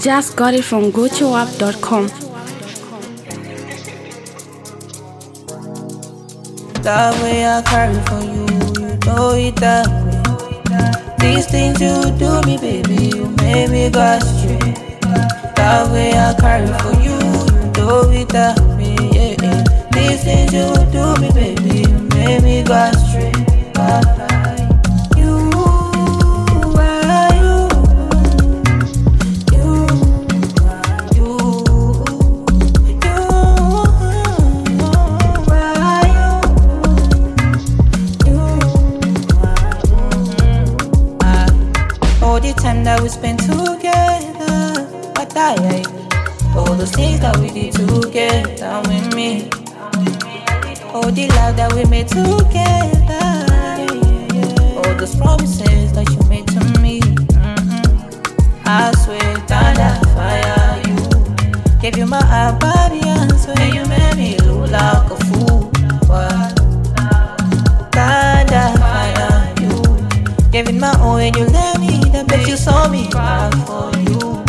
Just got it from gochoapp.com. That way I carry for you, you know it that way. These things you do me, baby, you make me go astray. That way I carry for you, you know it that way. Yeah, yeah. These things you do me, baby, you make me go astray. Time that we spent together, what I like. All those things that we did together with me. All the love that we made together. All those promises that you made to me. I swear, thunder, fire, you gave you my heart, body, and swear you made me look like a fool. What? Thunder, fire, you gave it my all and you let me. Bet you saw me cry for you.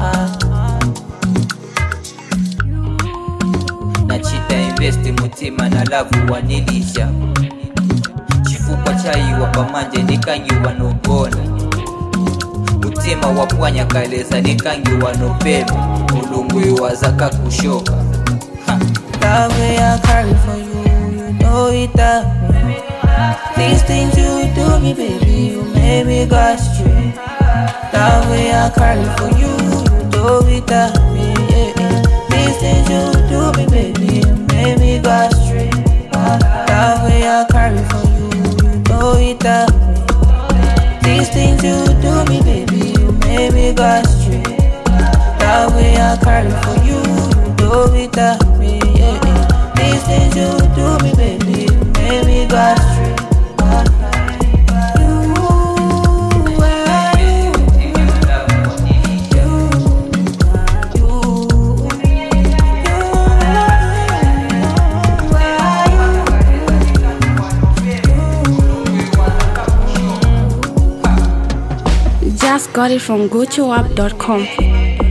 Nachita investi mutima na lavu wanilisha. Chifupa chai wapamanje nikangi wanogona. Mutima wapwanya kaleza nikangi wanopema. Ulungu wazaka kushoka. That way I carry for you, you know it that way. These things you do me, baby, you made me go astray. That way I carry for you, you know it that way. Yeah, yeah. These things you do me, baby, you made me go astray. That way I carry for you, you know it that way. These things you do me, baby, you made me go astray. That way I carry for you, you know it that way. Yeah, yeah. These things you do me, baby, you made me go astray. Just got it from gochoapp.com.